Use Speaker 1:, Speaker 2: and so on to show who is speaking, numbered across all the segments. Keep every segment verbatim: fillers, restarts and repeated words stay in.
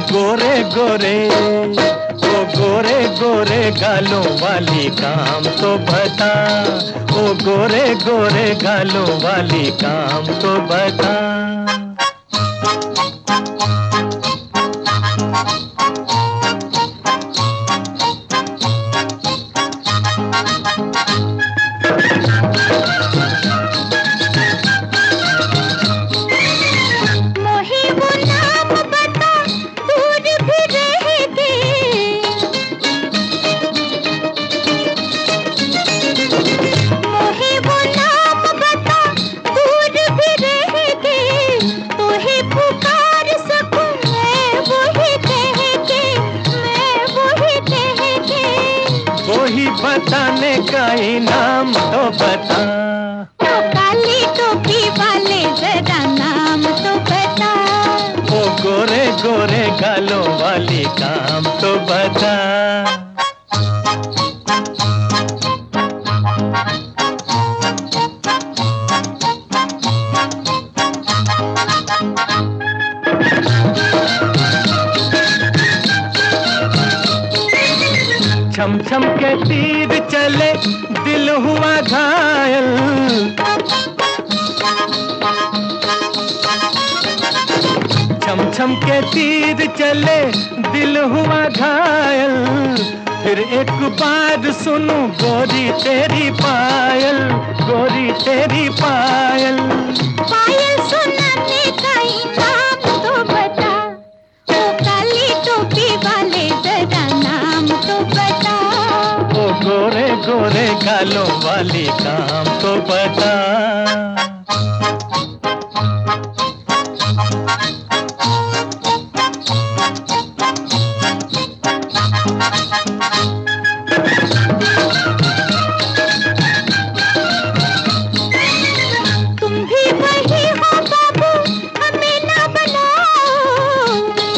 Speaker 1: गोरे गोरे ओ गोरे गोरे गालों वाली काम तो बता, ओ गोरे गोरे गालों वाली काम तो बता। वही बताने का इनाम तो बता,
Speaker 2: तो काली टोपी वाले जरा नाम तो बता,
Speaker 1: ओ गोरे गोरे गालों वाली काम तो बता। छम छम के तीर चले दिल हुआ घायल, छम छम के तीर चले दिल हुआ घायल, फिर एक बार सुनूं गोरी तेरी पायल, गोरी तेरी पायल।
Speaker 2: पायल सुनाने का इनाम तो बता, ओ काली टोपी वाले जरा नाम तो बता,
Speaker 1: ओ गोरे गोरे गालों वाली काम तो बता।
Speaker 2: तुम भी वही हो बाबू, हमें ना बनाओ,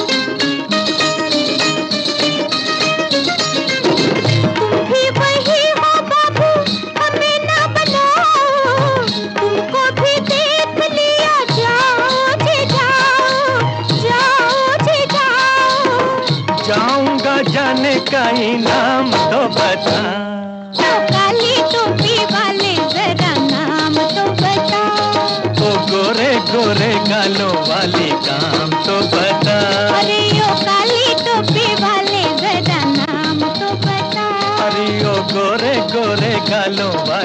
Speaker 2: तुम भी वही हो बाबू, हमें ना बनाओ, तुमको भी देख लिया, जाओ जी जाओ, जाओ जी जाओ।
Speaker 1: जाऊंगा जाने का इनाम तो बता,
Speaker 2: तो काली टोपी वाले जरा नाम तो बता,
Speaker 1: ओ गोरे गोरे गालों वाली काम तो बता।
Speaker 2: अरे ओ काली टोपी वाले जरा नाम तो बता,
Speaker 1: अरे ओ गोरे गोरे गालों वाली